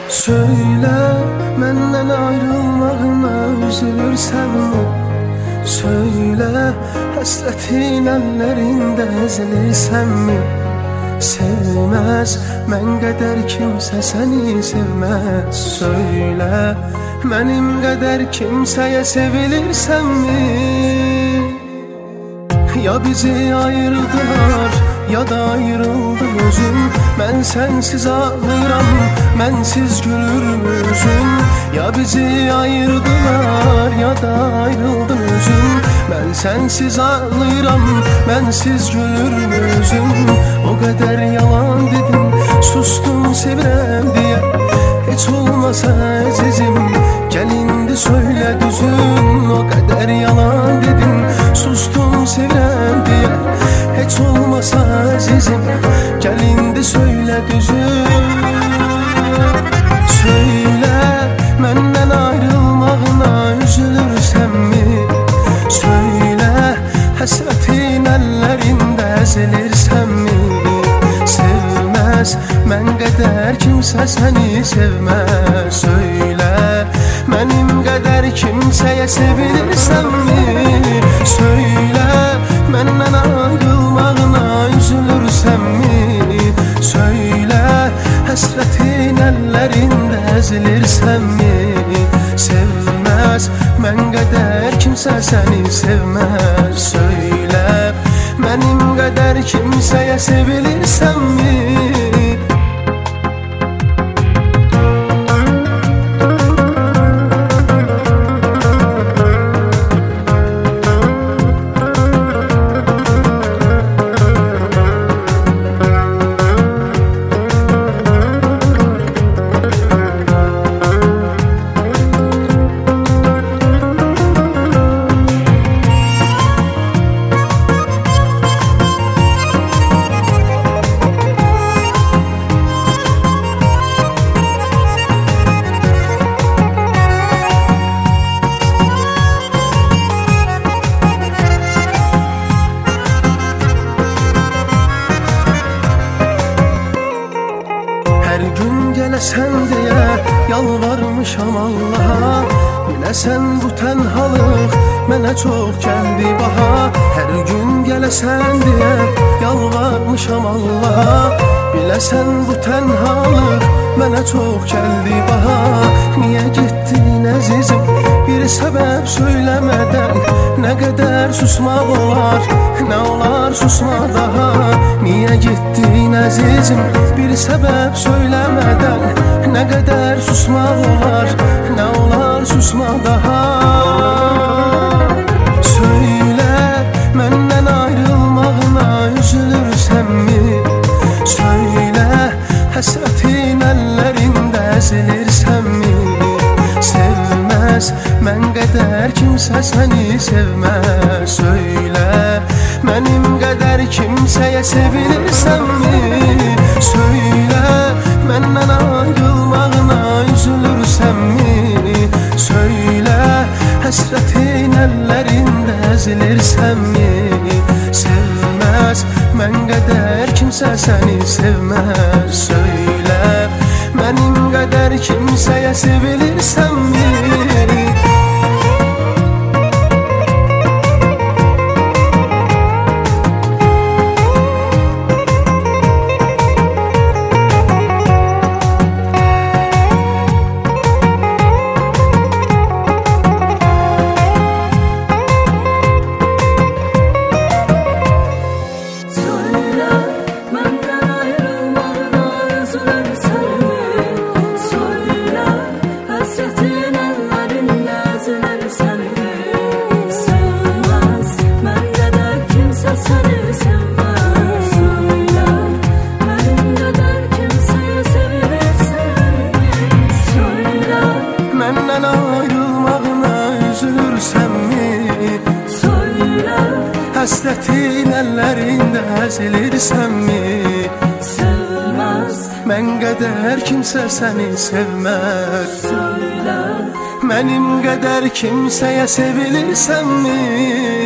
Söyle, menden ayrılmağına üzülürsənmi? Söyle, həsrətin əllərində əzilirsənmi? Sevməz, mən qədər kimsə səni sevməz. Söyle, mənim qədər kimsəyə sevilirsənmi? Ya bizi ayırdılar, ya da ayrıldı özün. Mən sənsiz ağlayıram, mənsiz gülür üzün. Ya bizi ayırdılar, ya da ayrıldı özün. Mən sənsiz ağlayıram, mənsiz gülür üzün. O qədər yalan dedim, sustum sevirəm deyə. Heç olmasa əzizim, gəl indi söylə düzün. O qədər yalan dedim, sustum sevirəm deyə. Heç olmasa əzizim, gəl indi söylə düzün. Söylə, məndən ayrılmağına üzülürsənmi? Söylə, həsrətin əllərində əzilirsənmi? Sevməz, mən qədər kimsə səni sevməz. Söylə, mənim qədər kimsəyə sevilirsənmi? Söylə, məndən ayrılmağına üzülürsənmi? Söylə, həsrətin əllərində əzilirsənmi? Sevməz, mən qədər kimsə səni sevməz. Söylə, mənim qədər kimsəyə sevilirsənmi? Hər gün gələsən deyə yalvarmışam Allaha. Biləsən bu tənhalıq mənə çox gəldi baha. Hər gün gələsən deyə yalvarmışam Allaha. Biləsən bu tənhalıq mənə çox gəldi baha. Niyə getdin əzizim bir səbəb söyləmədən? Nə qədər susmaq olar, nə olar susma daha. Niyə getdin əzizim bir səbəb söyləmədən? Nə qədər susmaq olar, nə olar susma daha. Söylə, məndən ayrılmağına üzülürsənmi? Söylə, həsrətin əllərində əzilirsənmi? Sevməz, mən qədər kimsə səni sevməz. Söylə, mənim qədər kimsəyə sevilirsənmi? Söylə, məndən ayrılmağına üzülürsənmi? Söylə, həsrətin əllərində əzilirsənmi? Sevməz, mən qədər kimsə səni sevməz. Söylə, mənim qədər kimsəyə sevilirsənmi? Məndən ayrılmağına üzülürsənmi? Söylə, həsrətin əllərində əzilirsənmi? Sevməz, mən qədər kimsə səni sevməz. Söylə, mənim qədər kimsəyə sevilirsənmi?